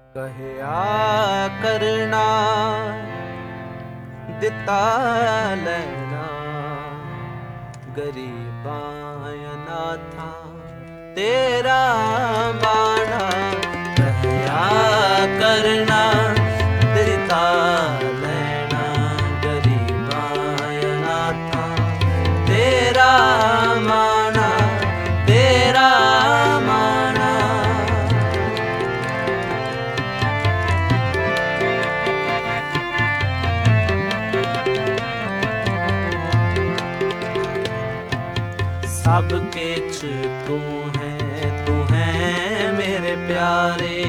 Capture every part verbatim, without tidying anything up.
ਕਹਿਆ ਕਰਨਾ ਦਿੱਤਾ ਲੈਣਾ, ਗਰੀਬਾਂ ਅਨਾਥਾਂ ਤੇਰਾ ਬਾਣਾ। ਕਹਿਆ ਕਰਨਾ ਦਿੱਤਾ ਲੈਣਾ, ਗਰੀਬਾਂ ਅਨਾਥਾਂ ਤੇਰਾ ਮਾਣਾ, ਤੇਰਾ ਮਾਣਾ। सब किछ तू है, तू है मेरे प्यारे।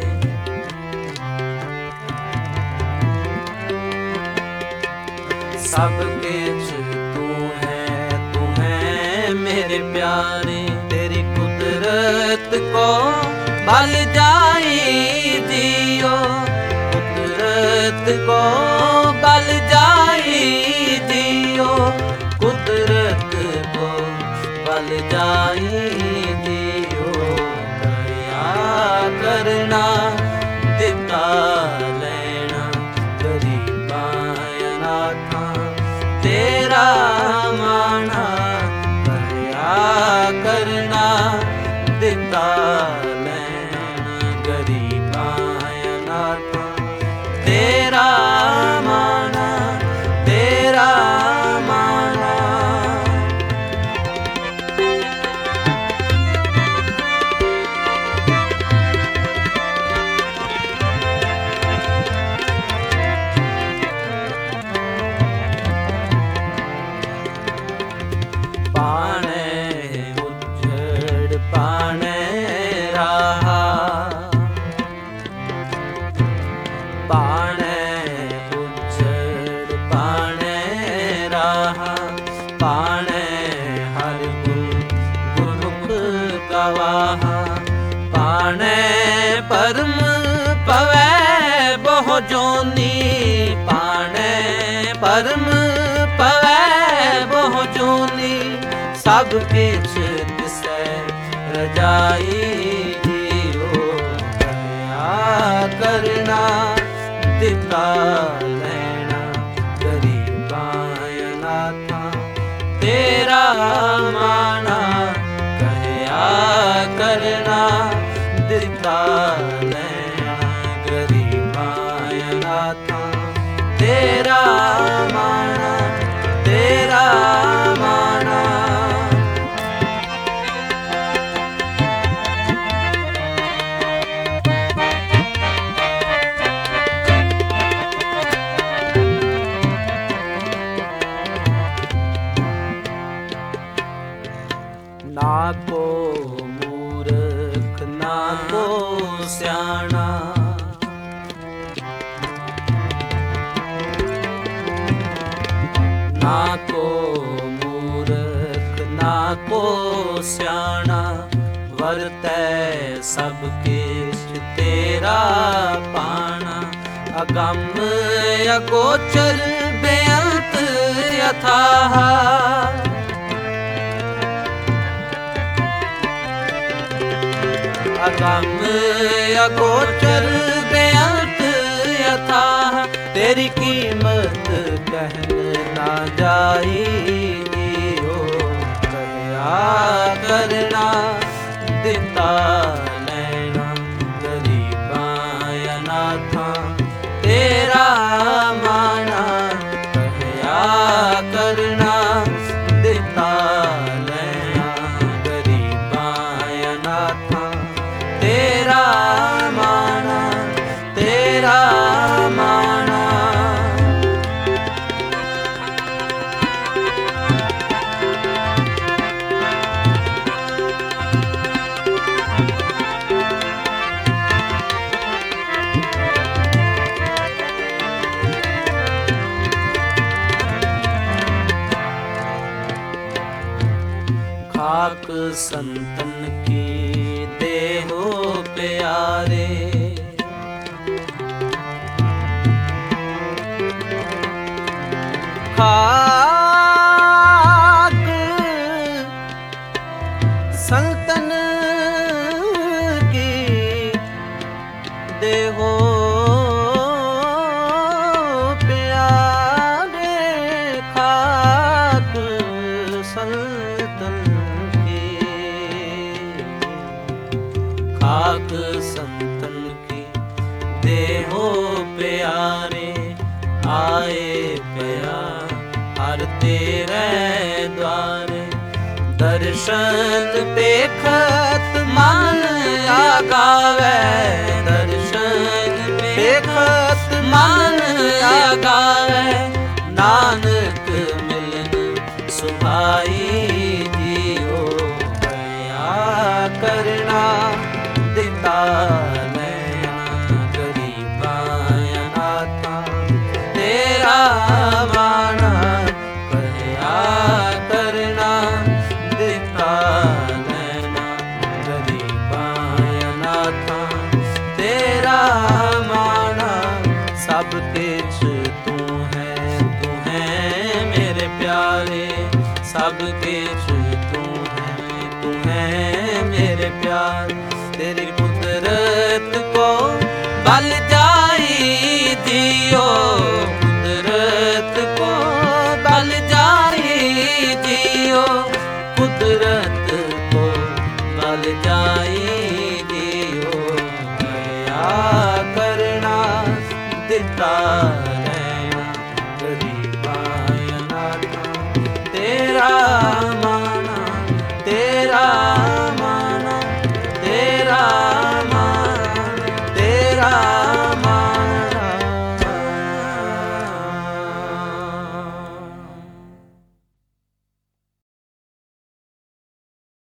सब किछ तू है, तू है मेरे प्यारे। तेरी कुदरत को भल जाई जियो, कुदरत को भल जाई जियो, कुदरत को बल जाई दियो। दया करना दिता लेना, गरीबां अनाथां तेरा माना। दया करना दिता लेना, गरीबां अनाथां तेरा माना, तेरा माना। पाणे उज्जड़ पाणे राहा, पाणे उज्जड़ पाणे राहा। पाणे हर गुण गुरुख गवाहा, पाणे परम पवै बहु जोनी। पाणे परम पवै बहु जोनी, सब किछ तिसै रजाई जियो। दया करना दिता लेना, गरीबां अनाथां तेरा माना। कहया करना दिता लेना, गरीबां अनाथां तेरा माना, तेरा माना। ना को मूर्ख ना को स्याणा, ना को मूर्ख ना को स्याणा। वरतै सब किछ तेरा पाना, अगम अगोचर बेअंत अथाह। अगम अगोचर बेअंत अथाह, तेरी कीमत कहन ना जाई जियो। कहया करना दिता लेना, गरीबां अनाथां तेरा माना। कहया करना दिता लेना, गरीबां अनाथां तेरा माना, तेरा माना। खाक संतन की देहो प्यारे, खाक संतन की देहो प्यारे खाक संतन की, खाक संतन की देहो प्यारे आए प्यार हर तेरे द्वारे। दर्शन देखत मन आगावे, दर्शन देखत मन आगावे। नानक मिलन सुभाई जियो भया करना दिता नैना गरीबा अनाथा तेरा माना कहया करना दिता नैना गरीबा अनाथा तेरा माना। सब किछ तू है तू है मेरे प्यारे, सब किछ तू है तू है मेरे प्यारे। तेरी कुदरत को बल जाई जियो, कुदरत को बल जाई जियो, कुदरत को बल जाई जियो। दया करना दिता